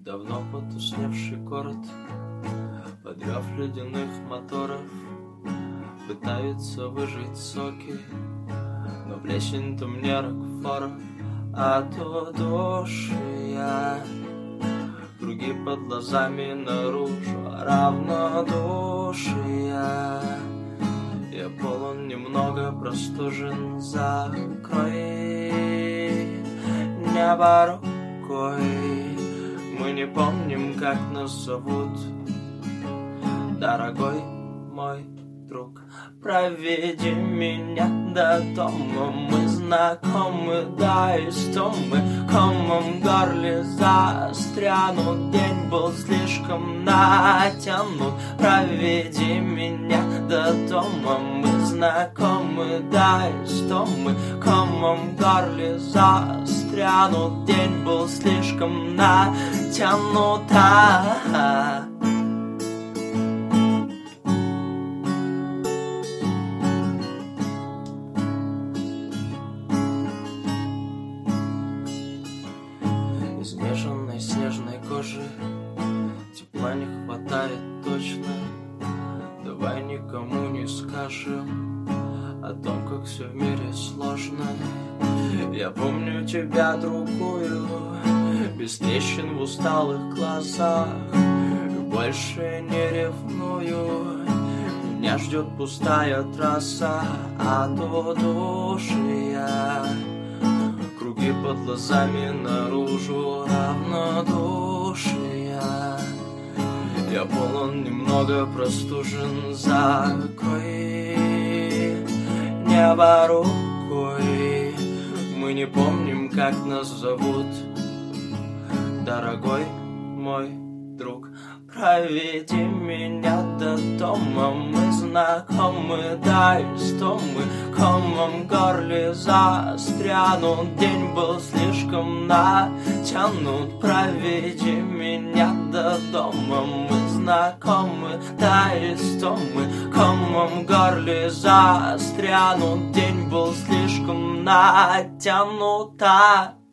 Давно потусневший город под рев ледяных моторов пытаются выжить соки, но плесень-то мне Рокфора, а то душия. Круги под глазами наружу равнодушия. Я полон немного простужен, закрой небо рукой. Мы не помним, как нас зовут, дорогой мой друг. Проведи меня до дома, мы знакомы, да, истомы. Комом в горле застрянут, день был слишком натянут. Проведи меня до дома, мы знакомы, да, истомы. Комом в горле застрянут, день был слишком натянут. Изнеженной снежной кожи тепла не хватает точно. Давай никому не скажем о том, как все в мире сложно. Я помню тебя другую, без трещин в усталых глазах. Больше не ревную, меня ждет пустая трасса, а то душия. Круги под глазами наружу равнодушия. Я полон немного простужен, закрой небо рукой. Мы не помним, как нас зовут, дорогой мой друг. Проведи меня до дома, мы знакомы, да, истомы. Комом в горле застрянут, день был слишком натянут. Проведи меня до дома, мы знакомы, да, истомы. Комом в горле застрянут, день был слишком натянут.